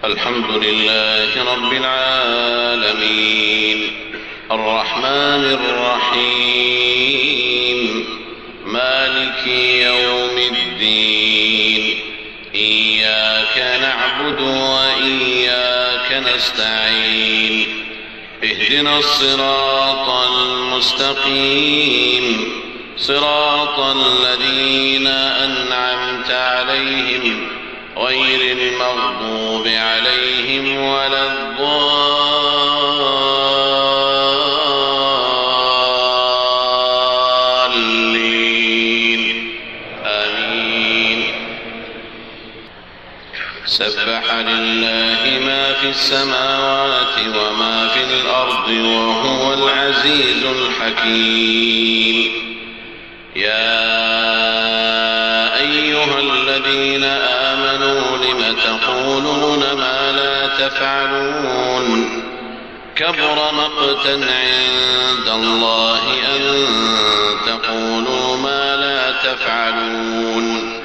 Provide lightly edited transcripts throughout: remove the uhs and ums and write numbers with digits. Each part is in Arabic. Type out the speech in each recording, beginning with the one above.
الحمد لله رب العالمين الرحمن الرحيم مالك يوم الدين إياك نعبد وإياك نستعين اهدنا الصراط المستقيم صراط الذين أنعمت عليهم غير المغضوب عليهم ولا الضالين آمين. سبح لله ما في السماوات وما في الأرض وهو العزيز الحكيم. يا أيها الذين آمنوا لم تقولون ما لا تفعلون كبر مقتا عند الله أن تقولوا ما لا تفعلون.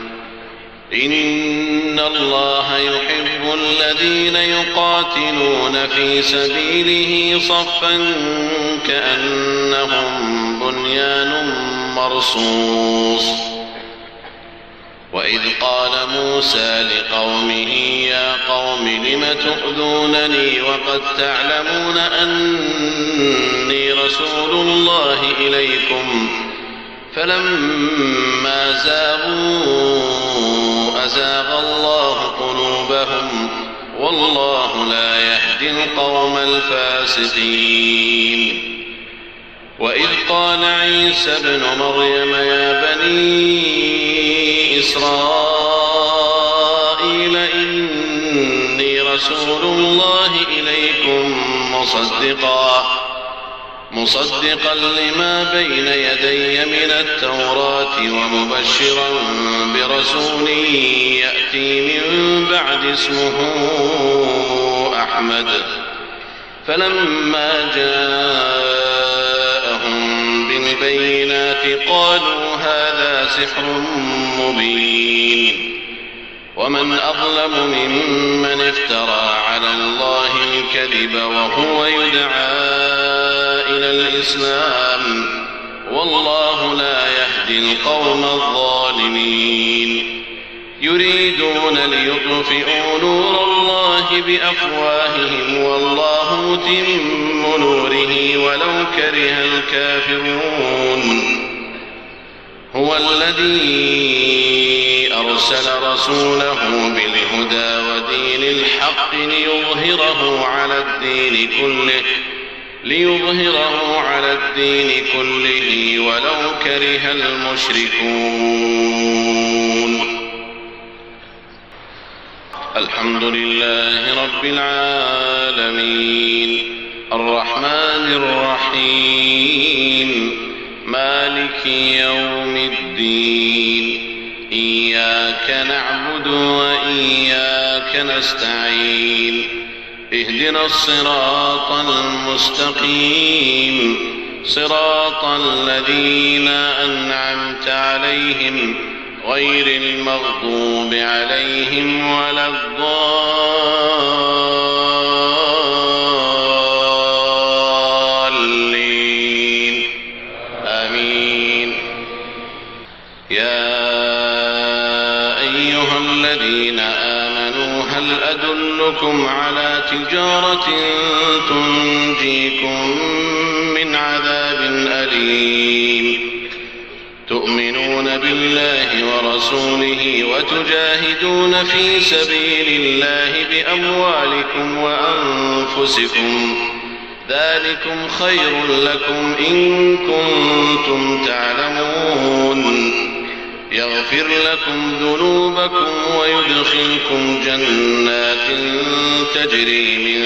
إن الله يحب الذين يقاتلون في سبيله صفا كأنهم بنيان مرصوص. وإذ قال موسى لقومه يا قوم لم تؤذونني وقد تعلمون أني رسول الله إليكم فلما زاغوا أزاغ الله قلوبهم والله لا يهدي القوم الفاسقين. وإذ قال عيسى ابن مريم يا بني إسرائيل إني رسول الله إليكم مصدقا لما بين يدي من التوراة ومبشرا برسول يأتي من بعد اسمه أحمد. فلما جاءهم بالبينات قالوا هذا سحر مبين. ومن أظلم ممن افترى على الله الكذب وهو يدعى إلى الإسلام والله لا يهدي القوم الظالمين. يريدون ليطفئوا نور الله بأفواههم والله متم نوره ولو كره الكافرون. هو الذي أرسل رسوله بالهدى ودين الحق ليظهره على الدين كله ولو كره المشركون. الحمد لله رب العالمين الرحمن الرحيم مالك يوم الدين إياك نعبد وإياك نستعين اهدنا الصراط المستقيم صراط الذين أنعمت عليهم غير المغضوب عليهم ولا الضالين آمين. يا أيها الذين آمنوا هل أدلكم على تجارة تنجيكم من عذاب أليم تؤمنون بالله ورسوله وتجاهدون في سبيل الله بأموالكم وأنفسكم ذلكم خير لكم إن كنتم تعلمون. يغفر لكم ذنوبكم ويدخلكم جنات تجري من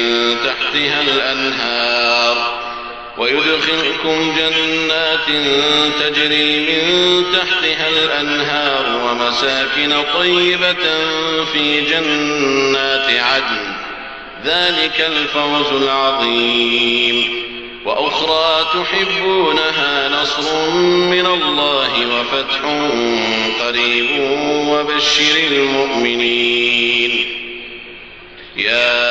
تحتها الأنهار ومساكن طيبة في جنات عدن ذلك الفوز العظيم. وأخرى تحبونها نصر من الله وفتح قريب وبشر المؤمنين. يا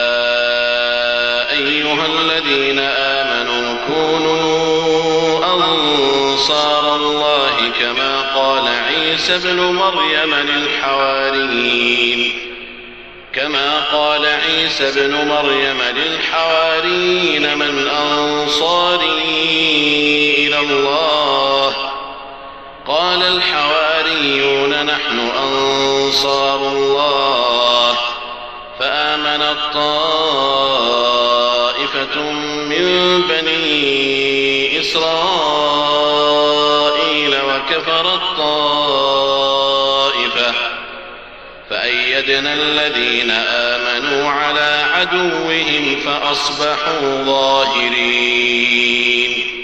أيها الذين آمنوا كونوا أنصار الله كما قال عيسى ابن مريم للحواريين من أنصاري إلى الله قال الحواريون نحن أنصار الله فآمنت طائفة من بني إسرائيل وكفرت طائفة فأيدنا الذين آمنوا على عدوهم فأصبحوا ظاهرين